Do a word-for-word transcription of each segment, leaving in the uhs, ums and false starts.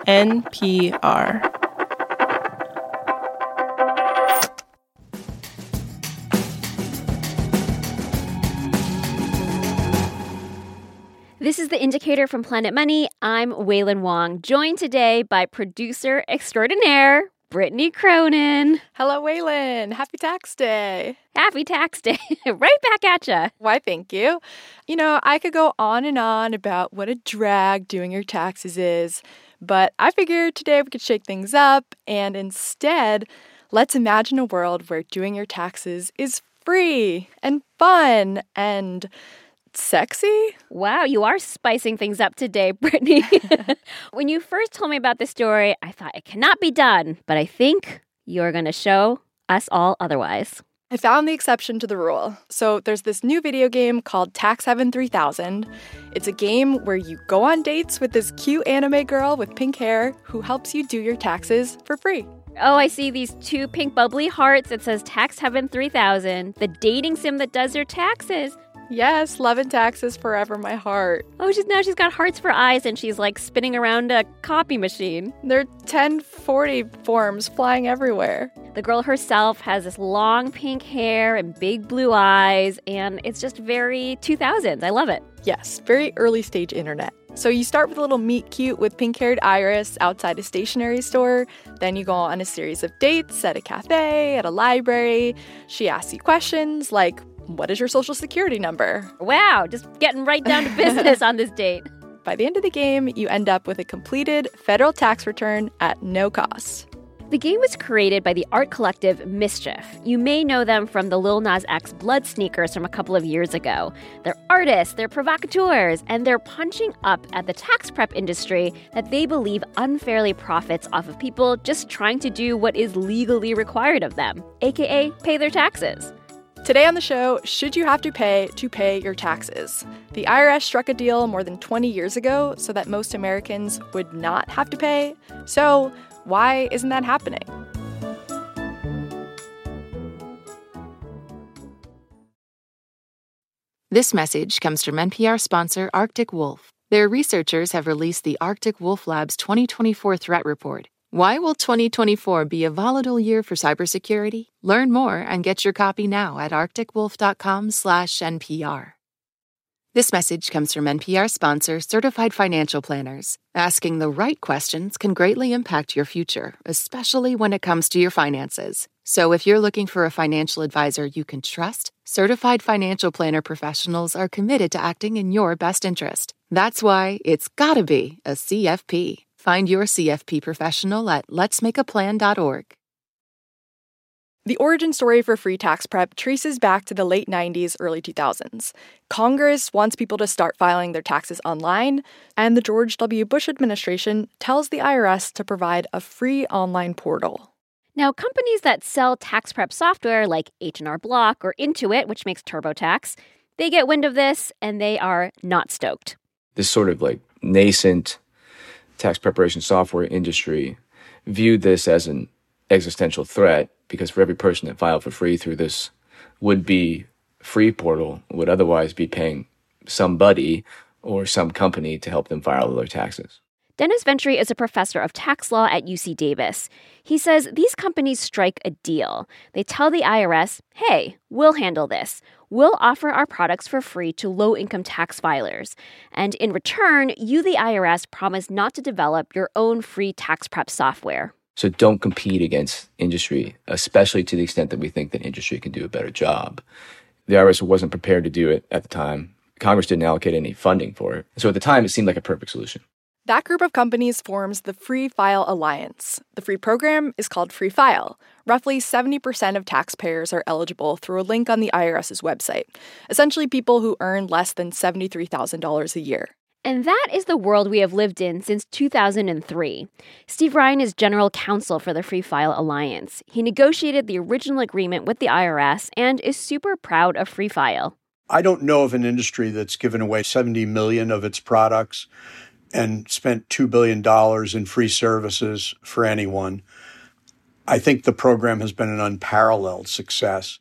N P R. This is The Indicator from Planet Money. I'm Wailin Wong, joined today by producer extraordinaire, Brittany Cronin. Hello, Wailin. Happy Tax Day. Happy Tax Day. Right back at ya. Why, thank you. You know, I could go on and on about what a drag doing your taxes is, but I figured today we could shake things up, and instead, let's imagine a world where doing your taxes is free and fun and sexy? Wow, you are spicing things up today, Brittany. When you first told me about this story, I thought it cannot be done, but I think you're going to show us all otherwise. I found the exception to the rule. So there's this new video game called Tax Heaven three thousand. It's a game where you go on dates with this cute anime girl with pink hair who helps you do your taxes for free. Oh, I see these two pink bubbly hearts. It says Tax Heaven three thousand, the dating sim that does your taxes. Yes, love and taxes forever, my heart. Oh, she's now she's got hearts for eyes and she's like spinning around a copy machine. There are ten forty forms flying everywhere. The girl herself has this long pink hair and big blue eyes, and it's just very two thousands. I love it. Yes, very early stage internet. So you start with a little meet cute with pink-haired Iris outside a stationery store. Then you go on a series of dates at a cafe, at a library. She asks you questions like, what is your social security number? Wow, just getting right down to business on this date. By the end of the game, you end up with a completed federal tax return at no cost. The game was created by the art collective Mischief. You may know them from the Lil Nas X Blood sneakers from a couple of years ago. They're artists, they're provocateurs, and they're punching up at the tax prep industry that they believe unfairly profits off of people just trying to do what is legally required of them, aka pay their taxes. Today on the show, should you have to pay to pay your taxes? The I R S struck a deal more than twenty years ago so that most Americans would not have to pay. So why isn't that happening? This message comes from N P R sponsor Arctic Wolf. Their researchers have released the Arctic Wolf Lab's twenty twenty-four Threat Report. Why will twenty twenty-four be a volatile year for cybersecurity? Learn more and get your copy now at arctic wolf dot com slash N P R. This message comes from N P R sponsor Certified Financial Planners. Asking the right questions can greatly impact your future, especially when it comes to your finances. So if you're looking for a financial advisor you can trust, Certified Financial Planner professionals are committed to acting in your best interest. That's why it's gotta be a C F P. Find your C F P professional at lets make a plan dot org. The origin story for free tax prep traces back to the late nineties, early two thousands. Congress wants people to start filing their taxes online, and the George W. Bush administration tells the I R S to provide a free online portal. Now, companies that sell tax prep software like H and R Block or Intuit, which makes TurboTax, they get wind of this and they are not stoked. This sort of like nascent tax preparation software industry viewed this as an existential threat because for every person that filed for free through this would-be free portal would otherwise be paying somebody or some company to help them file their taxes. Dennis Ventry is a professor of tax law at U C Davis. He says these companies strike a deal. They tell the I R S, hey, we'll handle this. We'll offer our products for free to low-income tax filers. And in return, you, the I R S, promise not to develop your own free tax prep software. So don't compete against industry, especially to the extent that we think that industry can do a better job. The I R S wasn't prepared to do it at the time. Congress didn't allocate any funding for it. So at the time, it seemed like a perfect solution. That group of companies forms the Free File Alliance. The free program is called Free File. Roughly seventy percent of taxpayers are eligible through a link on the IRS's website, essentially people who earn less than seventy-three thousand dollars a year. And that is the world we have lived in since two thousand three. Steve Ryan is general counsel for the Free File Alliance. He negotiated the original agreement with the I R S and is super proud of Free File. I don't know of an industry that's given away seventy million dollars of its products and spent two billion dollars in free services for anyone. I think the program has been an unparalleled success.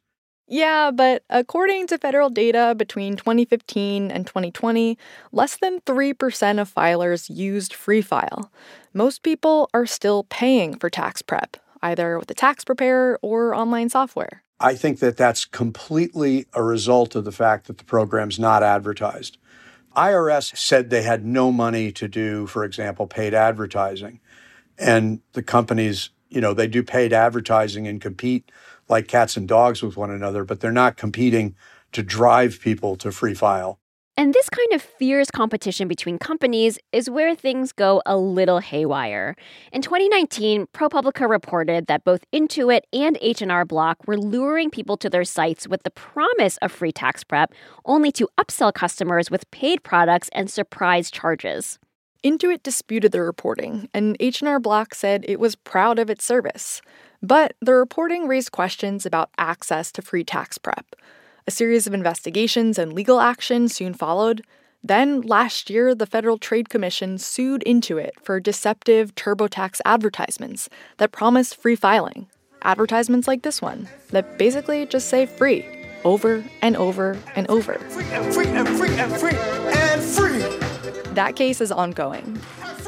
Yeah, but according to federal data between twenty fifteen and twenty twenty, less than three percent of filers used Free File. Most people are still paying for tax prep, either with a tax preparer or online software. I think that that's completely a result of the fact that the program's not advertised. I R S said they had no money to do, for example, paid advertising. And the companies, you know, they do paid advertising and compete like cats and dogs with one another, but they're not competing to drive people to Free File. And this kind of fierce competition between companies is where things go a little haywire. In twenty nineteen, ProPublica reported that both Intuit and H and R Block were luring people to their sites with the promise of free tax prep, only to upsell customers with paid products and surprise charges. Intuit disputed the reporting, and H and R Block said it was proud of its service. But the reporting raised questions about access to free tax prep. A series of investigations and legal action soon followed. Then, last year, the Federal Trade Commission sued Intuit for deceptive TurboTax advertisements that promised free filing. Advertisements like this one, that basically just say free, over and over and over. Free and free and free and free and free. That case is ongoing.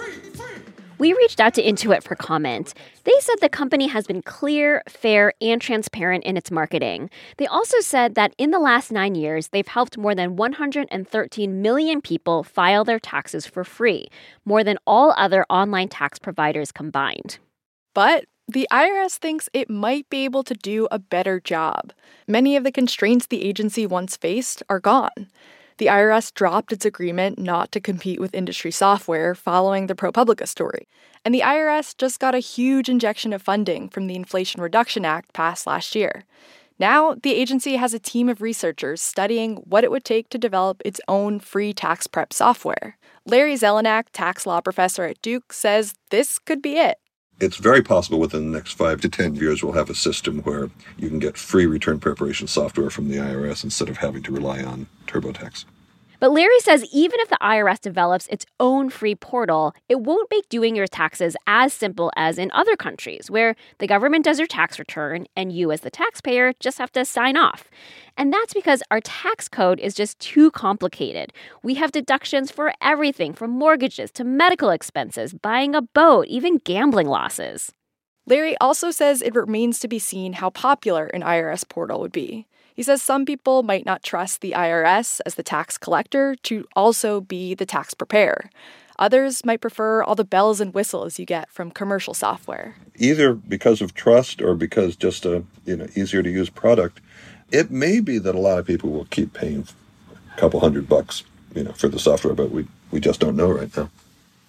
We reached out to Intuit for comment. They said the company has been clear, fair, and transparent in its marketing. They also said that in the last nine years, they've helped more than one hundred thirteen million people file their taxes for free, more than all other online tax providers combined. But the I R S thinks it might be able to do a better job. Many of the constraints the agency once faced are gone. The I R S dropped its agreement not to compete with industry software following the ProPublica story. And the I R S just got a huge injection of funding from the Inflation Reduction Act passed last year. Now, the agency has a team of researchers studying what it would take to develop its own free tax prep software. Larry Zelenak, tax law professor at Duke, says this could be it. It's very possible within the next five to ten years we'll have a system where you can get free return preparation software from the I R S instead of having to rely on TurboTax. But Larry says even if the I R S develops its own free portal, it won't make doing your taxes as simple as in other countries, where the government does your tax return and you as the taxpayer just have to sign off. And that's because our tax code is just too complicated. We have deductions for everything from mortgages to medical expenses, buying a boat, even gambling losses. Larry also says it remains to be seen how popular an I R S portal would be. He says some people might not trust the I R S as the tax collector to also be the tax preparer. Others might prefer all the bells and whistles you get from commercial software. Either because of trust or because just a you know easier to use product, it may be that a lot of people will keep paying a couple hundred bucks you know, for the software, but we, we just don't know right now.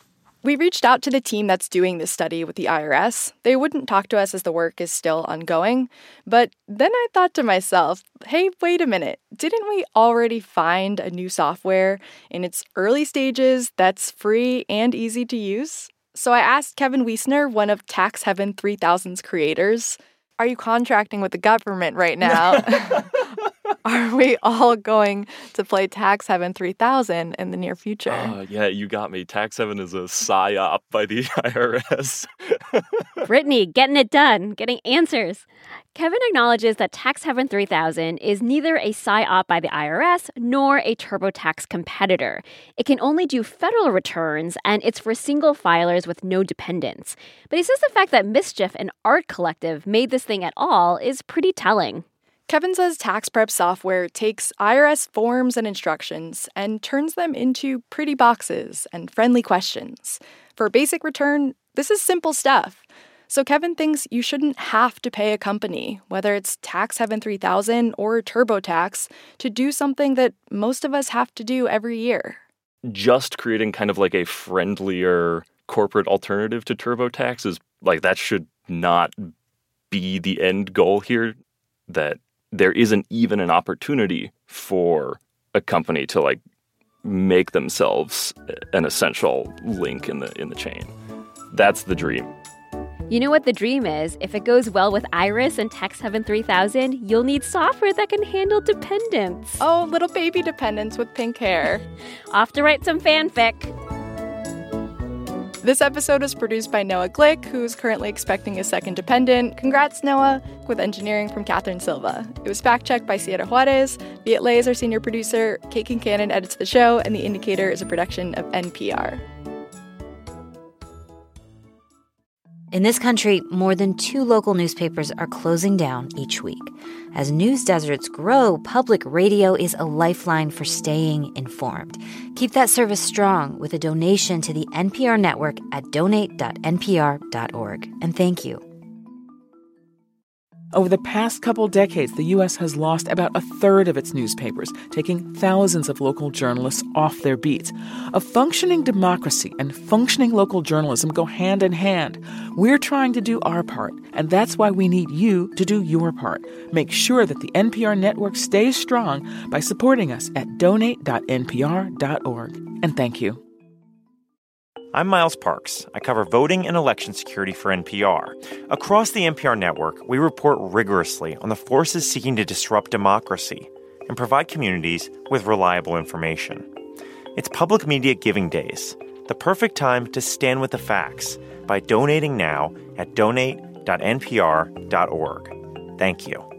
We reached out to the team that's doing this study with the I R S. They wouldn't talk to us as the work is still ongoing. But then I thought to myself, hey, wait a minute. Didn't we already find a new software in its early stages that's free and easy to use? So I asked Kevin Wiesner, one of Tax Heaven three thousand's creators, are you contracting with the government right now? Are we all going to play Tax Heaven three thousand in the near future? Uh, yeah, you got me. Tax Heaven is a psyop by the I R S. Brittany, getting it done, getting answers. Kevin acknowledges that Tax Heaven three thousand is neither a psyop by the I R S nor a TurboTax competitor. It can only do federal returns, and it's for single filers with no dependents. But he says the fact that Mischief and Art Collective made this thing at all is pretty telling. Kevin says tax prep software takes I R S forms and instructions and turns them into pretty boxes and friendly questions. For a basic return, this is simple stuff. So Kevin thinks you shouldn't have to pay a company, whether it's Tax Heaven three thousand or TurboTax, to do something that most of us have to do every year. Just creating kind of like a friendlier corporate alternative to TurboTax is like that should not be the end goal here. That there isn't even an opportunity for a company to like make themselves an essential link in the in the chain. That's the dream. You know what the dream is? If it goes well with Iris and Tax Heaven three thousand, you'll need software that can handle dependents. Oh, little baby dependents with pink hair. Off to write some fanfic. This episode was produced by Noah Glick, who's currently expecting a second dependent. Congrats, Noah, with engineering from Catherine Silva. It was fact-checked by Sierra Juarez. Viet Le is our senior producer. Kate Kincannon edits the show, and The Indicator is a production of N P R. In this country, more than two local newspapers are closing down each week. As news deserts grow, public radio is a lifeline for staying informed. Keep that service strong with a donation to the N P R network at donate dot n p r dot org. And thank you. Over the past couple decades, the U S has lost about a third of its newspapers, taking thousands of local journalists off their beats. A functioning democracy and functioning local journalism go hand in hand. We're trying to do our part, and that's why we need you to do your part. Make sure that the N P R network stays strong by supporting us at donate dot n p r dot org. And thank you. I'm Miles Parks. I cover voting and election security for N P R. Across the N P R network, we report rigorously on the forces seeking to disrupt democracy and provide communities with reliable information. It's Public Media Giving Days, the perfect time to stand with the facts by donating now at donate dot n p r dot org. Thank you.